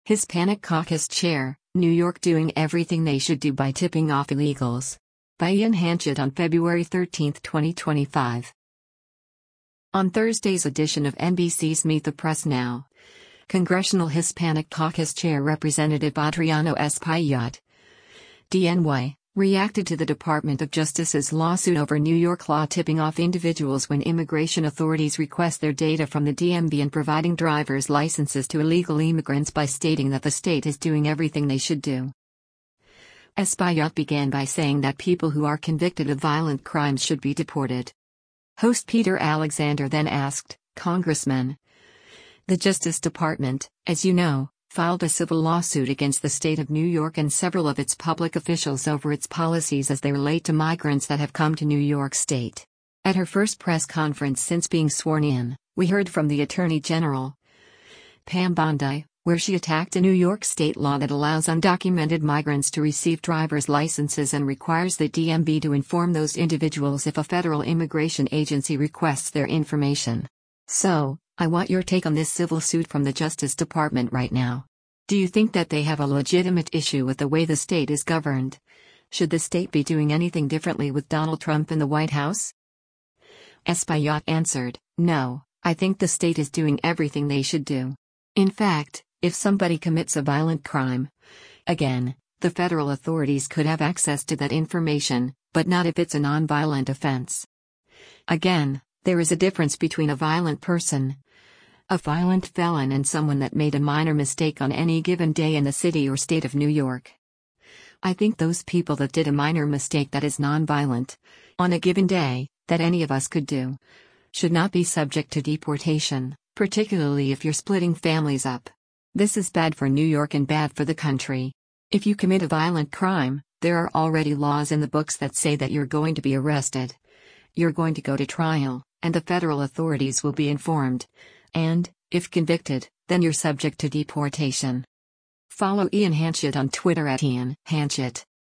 Hispanic Caucus Chair, New York doing everything they should do by tipping off illegals. By Ian Hanchett on February 13, 2025. On Thursday's edition of NBC's Meet the Press Now, Congressional Hispanic Caucus Chair Representative Adriano Espaillat, DNY, reacted to the Department of Justice's lawsuit over New York law tipping off individuals when immigration authorities request their data from the DMV and providing driver's licenses to illegal immigrants by stating that the state is doing everything they should do. Espaillat began by saying that people who are convicted of violent crimes should be deported. Host Peter Alexander then asked, "Congressman, the Justice Department, as you know, filed a civil lawsuit against the state of New York and several of its public officials over its policies as they relate to migrants that have come to New York State." At her first press conference since being sworn in, we heard from the Attorney General, Pam Bondi, where she attacked a New York State law that allows undocumented migrants to receive driver's licenses and requires the DMV to inform those individuals if a federal immigration agency requests their information. So, I want your take on this civil suit from the Justice Department right now. Do you think that they have a legitimate issue with the way the state is governed? Should the state be doing anything differently with Donald Trump in the White House? Espaillat answered, "No, I think the state is doing everything they should do. In fact, if somebody commits a violent crime, again, the federal authorities could have access to that information, but not if it's a non-violent offense. Again, there is a difference between a violent person, a violent felon, and someone that made a minor mistake on any given day in the city or state of New York. I think those people that did a minor mistake that is non-violent, on a given day, that any of us could do, should not be subject to deportation, particularly if you're splitting families up. This is bad for New York and bad for the country. If you commit a violent crime, there are already laws in the books that say that you're going to be arrested. You're going to go to trial, and the federal authorities will be informed. And, if convicted, then you're subject to deportation." Follow Ian Hanchett on Twitter at Ian Hanchett.